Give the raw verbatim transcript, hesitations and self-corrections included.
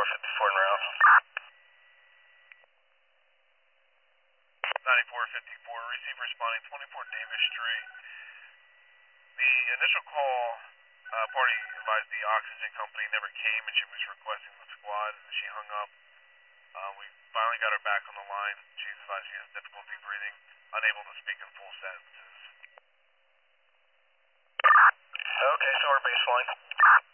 ninety-four fifty-four en route. ninety-four fifty-four, receive responding twenty-four Davis Street. The initial call, uh, party advised the oxygen company never came and she was requesting the squad and she hung up. Uh, we finally got her back on the line. She advised she has difficulty breathing, unable to speak in full sentences. Okay, so our baseline.